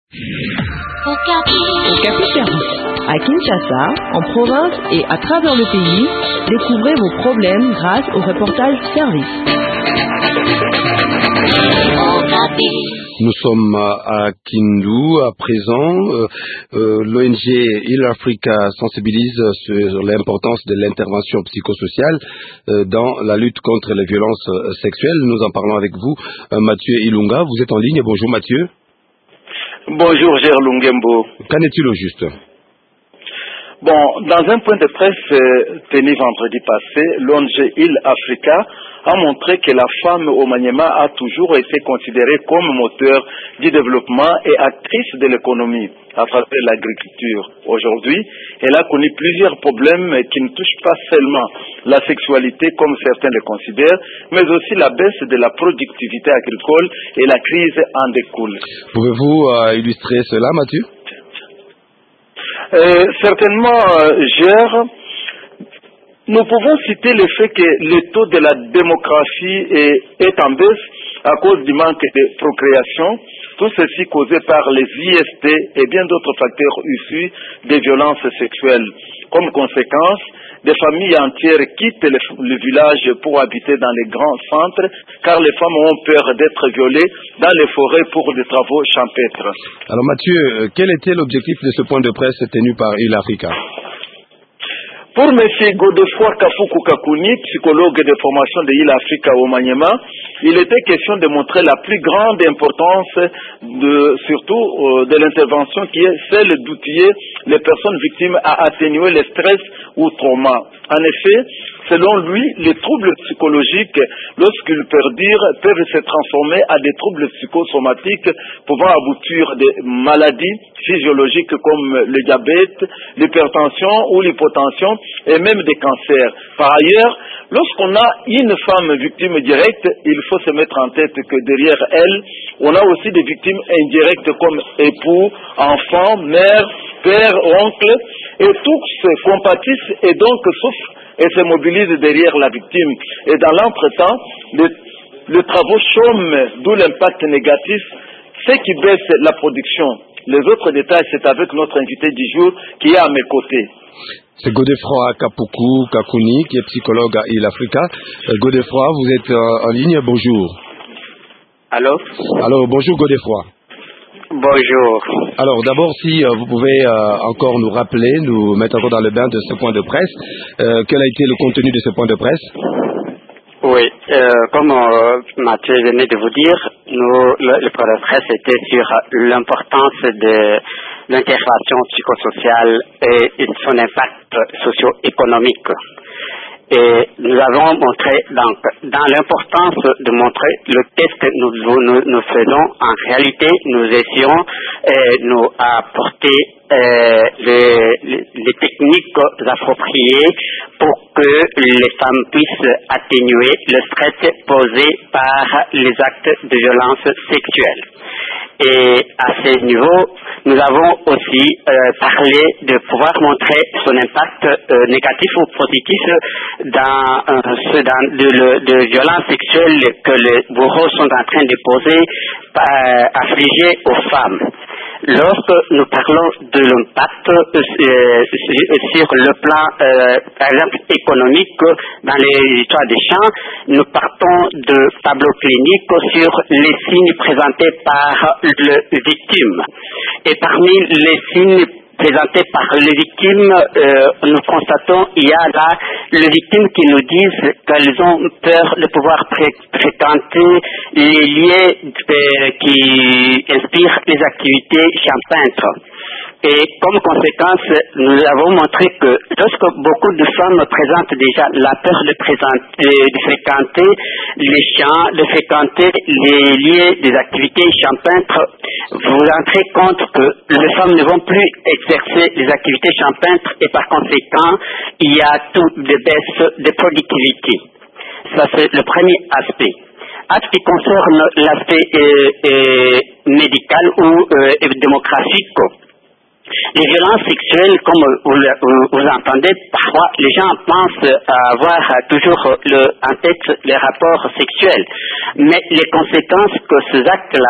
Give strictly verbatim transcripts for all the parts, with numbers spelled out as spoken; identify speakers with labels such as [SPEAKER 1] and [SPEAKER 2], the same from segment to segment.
[SPEAKER 1] Okapi Service. À Kinshasa, en province et à travers le pays, découvrez vos problèmes grâce au reportage Service.
[SPEAKER 2] Nous sommes à Kindu à présent. Euh, euh, L'O N G Heal Africa sensibilise sur l'importance de l'intervention psychosociale euh, dans la lutte contre les violences sexuelles. Nous en parlons avec vous, euh, Mathieu Ilunga. Vous êtes en ligne. Bonjour Mathieu.
[SPEAKER 3] Bonjour Gerlungembo.
[SPEAKER 2] Qu'en est-il au juste?
[SPEAKER 3] Bon, dans un point de presse euh, tenu vendredi passé, l'O N G Heal Africa a montré que la femme au Maniema a toujours été considérée comme moteur du développement et actrice de l'économie à travers l'agriculture. Aujourd'hui, elle a connu plusieurs problèmes qui ne touchent pas seulement la sexualité comme certains le considèrent, mais aussi la baisse de la productivité agricole et la crise en découle.
[SPEAKER 2] Pouvez-vous euh, illustrer cela, Mathieu?
[SPEAKER 3] Euh, certainement, euh, Gère, nous pouvons citer le fait que le taux de la démographie est, est en baisse à cause du manque de procréation, tout ceci causé par les I S T et bien d'autres facteurs issus des violences sexuelles. Comme conséquence, des familles entières quittent le, le village pour habiter dans les grands centres, car les femmes ont peur d'être violées dans les forêts pour des travaux champêtres.
[SPEAKER 2] Alors Mathieu, quel était l'objectif de ce point de presse tenu par Heal Africa?
[SPEAKER 3] Pour M. Godefroy Kafuku Kakuni, psychologue de formation de Heal Africa au Maniema, il était question de montrer la plus grande importance, de, surtout euh, de l'intervention qui est celle d'outiller les personnes victimes à atténuer le stress ou trauma. En effet, selon lui, les troubles psychologiques, lorsqu'ils perdurent, peuvent se transformer à des troubles psychosomatiques pouvant aboutir à des maladies physiologiques comme le diabète, l'hypertension ou l'hypotension et même des cancers. Par ailleurs, lorsqu'on a une femme victime directe, il faut se mettre en tête que derrière elle, on a aussi des victimes indirectes comme époux, enfants, mère, père, oncle, et tous se compatissent et donc souffrent et se mobilisent derrière la victime. Et dans l'entretemps, le, le travaux chôment, d'où l'impact négatif, ce qui baisse la production. Les autres détails, c'est avec notre invité du jour qui est à mes côtés.
[SPEAKER 2] C'est Godefroy Kapuku Kakuni, qui est psychologue à Heal Africa. Euh, Godefroy, vous êtes euh, en ligne, bonjour.
[SPEAKER 4] Allô?
[SPEAKER 2] Alors, bonjour Godefroy.
[SPEAKER 4] Bonjour.
[SPEAKER 2] Alors, d'abord, si euh, vous pouvez euh, encore nous rappeler, nous mettre encore dans le bain de ce point de presse, euh, quel a été le contenu de ce point de presse?
[SPEAKER 4] Oui, euh, comme euh, Mathieu venait de vous dire, nous, le, le point de presse était sur l'importance de l'intervention psychosociale et son impact socio-économique. Et nous avons montré donc dans l'importance de montrer le qu'est-ce que nous, nous, nous faisons en réalité, nous essayons de nous apporter euh, les, les, les techniques appropriées pour que les femmes puissent atténuer le stress posé par les actes de violence sexuelle. Et à ce niveau, nous avons aussi euh, parlé de pouvoir montrer son impact euh, négatif ou positif dans euh, ce dans de, de, de violences sexuelles que les bourreaux sont en train de poser, euh, affligés aux femmes. Lorsque nous parlons de l'impact euh, sur le plan, euh, par exemple, économique, dans les histoires des champs, nous partons de tableaux cliniques sur les signes présentés par le victime. Et parmi les signes présentés par les victimes, euh, nous constatons il y a là les victimes qui nous disent qu'elles ont peur de pouvoir pré- fréquenter les lieux euh, qui inspirent les activités champêtres. Et comme conséquence, nous avons montré que lorsque beaucoup de femmes présentent déjà la peur de, présenter, de fréquenter les champs, de fréquenter les lieux des activités champêtres, vous vous rendrez compte que les femmes ne vont plus exercer les activités champêtres et par conséquent, il y a tout de baisse de productivité. Ça, c'est le premier aspect. À ce qui concerne l'aspect euh, euh, médical ou euh, démographique, Les violences sexuelles, comme vous, vous, vous entendez, parfois les gens pensent avoir toujours le, en tête les rapports sexuels. Mais les conséquences que ces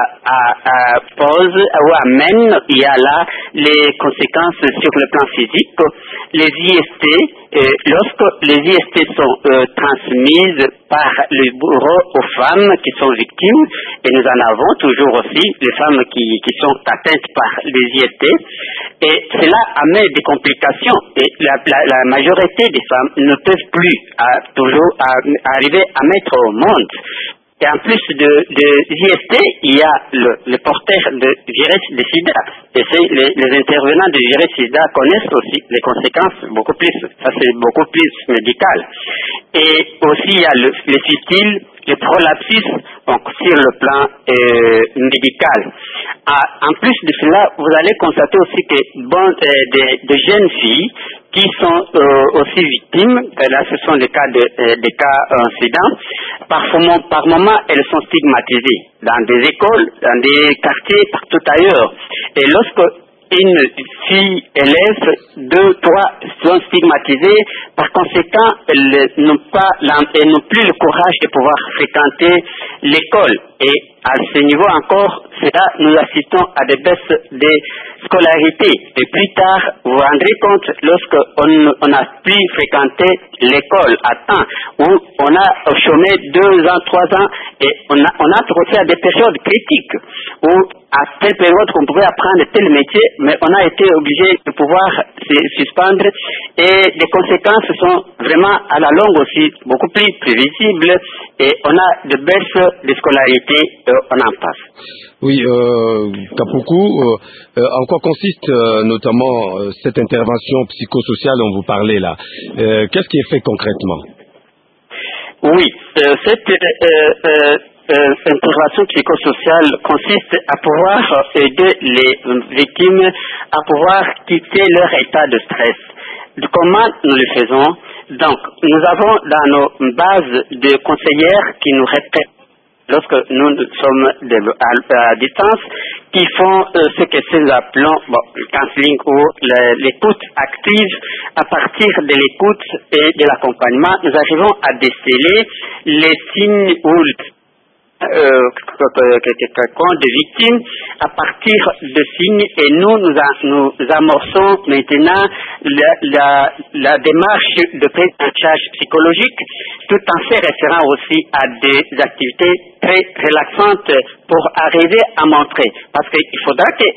[SPEAKER 4] actes-là posent ou amènent, il y a là les conséquences sur le plan physique. Les I S T, euh, lorsque les I S T sont euh, transmises par le bourreau aux femmes qui sont victimes, et nous en avons toujours aussi les femmes qui, qui sont atteintes par les I S T, et cela amène des complications, et la, la, la majorité des femmes ne peuvent plus à, toujours à, à arriver à mettre au monde. Et en plus de, de I S T, il y a le, le porteur de virus de sida. Et c'est les, les intervenants de virus sida connaissent aussi les conséquences beaucoup plus. Ça, c'est beaucoup plus médical. Et aussi, il y a le, les fistules, le prolapsus, donc sur le plan euh, médical. Ah, en plus de cela, vous allez constater aussi que bon, euh, des, des jeunes filles qui sont euh, aussi victimes, et là ce sont des cas de euh, des cas incidents, par, par moment elles sont stigmatisées dans des écoles, dans des quartiers, partout ailleurs. Et lorsque une fille élève, deux, trois sont stigmatisées, par conséquent elles n'ont pas, elles n'ont plus le courage de pouvoir fréquenter l'école. Et à ce niveau encore, cela, nous assistons à des baisses de scolarité. Et plus tard, vous vous rendrez compte, lorsqu'on on a pu fréquenter l'école à temps, où on a chômé deux ans, trois ans, et on a, on a trouvé à des périodes critiques, où à telle période qu'on pouvait apprendre tel métier, mais on a été obligé de pouvoir se suspendre, et les conséquences sont vraiment à la longue aussi beaucoup plus prévisibles, et on a de baisses de scolarité, euh, on en passe.
[SPEAKER 2] Oui, euh, Kapuku, euh, euh, en quoi consiste euh, notamment euh, cette intervention psychosociale dont vous parlez là? euh, Qu'est-ce qui est fait concrètement?
[SPEAKER 4] Oui, euh, cette euh, euh, euh, intervention psychosociale consiste à pouvoir aider les victimes à pouvoir quitter leur état de stress. Comment nous le faisons? Donc, nous avons dans nos bases de conseillères qui nous répètent lorsque nous sommes de, à, à distance, qui font euh, ce que nous appelons bon, le counseling ou l'écoute active. À partir de l'écoute et de l'accompagnement, nous arrivons à déceler les signes ou Euh, quelqu'un de victime à partir de signes, et nous nous, a, nous amorçons maintenant la, la, la démarche de prise en charge psychologique, tout en se référant aussi à des activités très relaxantes pour arriver à montrer, parce qu'il faudra que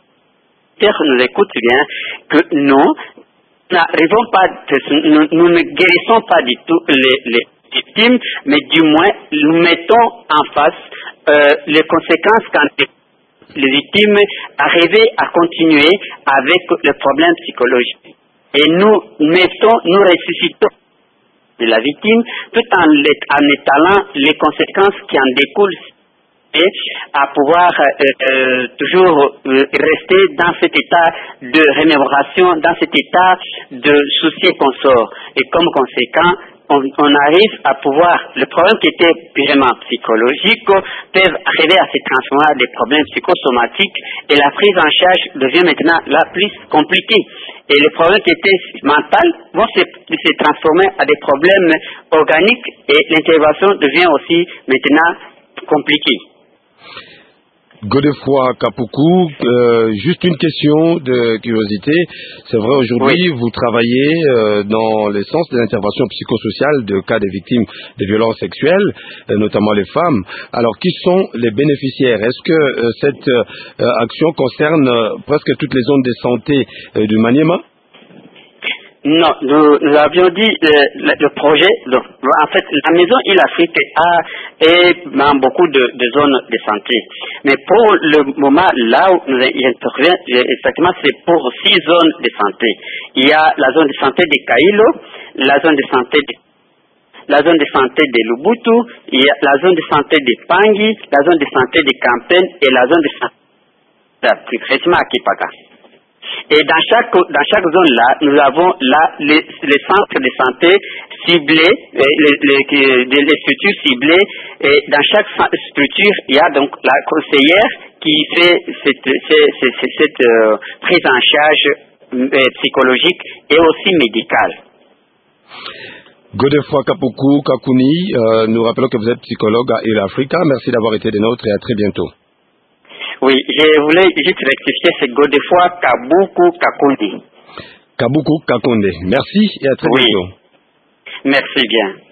[SPEAKER 4] euh, nous écoute bien, que nous n'arrivons pas, nous, nous ne guérissons pas du tout les, les victimes, mais du moins nous mettons en face euh, les conséquences quand les victimes arrivent à continuer avec le problème psychologique. Et nous mettons, nous ressuscitons de la victime tout en, en étalant les conséquences qui en découlent, et à pouvoir euh, euh, toujours euh, rester dans cet état de remémoration, dans cet état de souci qu'on sort. Et comme conséquent, On, on arrive à pouvoir, le problème qui était purement psychologique, peuvent arriver à se transformer en des problèmes psychosomatiques, et la prise en charge devient maintenant la plus compliquée. Et les problèmes qui étaient mentaux vont se, se transformer en des problèmes organiques, et l'intervention devient aussi maintenant compliquée.
[SPEAKER 2] Godefroy Kapuku, euh, juste une question de curiosité. C'est vrai, aujourd'hui, oui, vous travaillez euh, dans le sens de l'intervention psychosociale de cas de victimes de violences sexuelles, euh, notamment les femmes. Alors, qui sont les bénéficiaires? Est-ce que euh, cette euh, action concerne euh, presque toutes les zones de santé euh, du Maniema?
[SPEAKER 4] Non, nous, nous avions dit euh, le, le projet, donc, en fait, la maison Île Afrique a est dans beaucoup de, de zones de santé. Mais pour le moment, là où nous intervenons, exactement, c'est pour six zones de santé. Il y a la zone de santé de Kailo, la zone de santé de la zone de santé de Lubutu, il y a la zone de santé de Pangui, la zone de santé de Kampen et la zone de santé plus précisément à Kipaka. Et dans chaque, dans chaque zone-là, nous avons là les, les centres de santé ciblés, les, les, les, les structures ciblées, et dans chaque structure, il y a donc la conseillère qui fait cette, cette, cette, cette euh, prise en charge euh, psychologique et aussi médicale.
[SPEAKER 2] Godefroid Kapuku Kakuni, euh, nous rappelons que vous êtes psychologue à Heal Africa. Merci d'avoir été des nôtres et à très bientôt.
[SPEAKER 4] Oui, je voulais juste rectifier, c'est Godefroid Kabuku Kakuni.
[SPEAKER 2] Kabuku Kakonde. Merci et à très
[SPEAKER 4] oui.
[SPEAKER 2] bientôt.
[SPEAKER 4] Merci bien.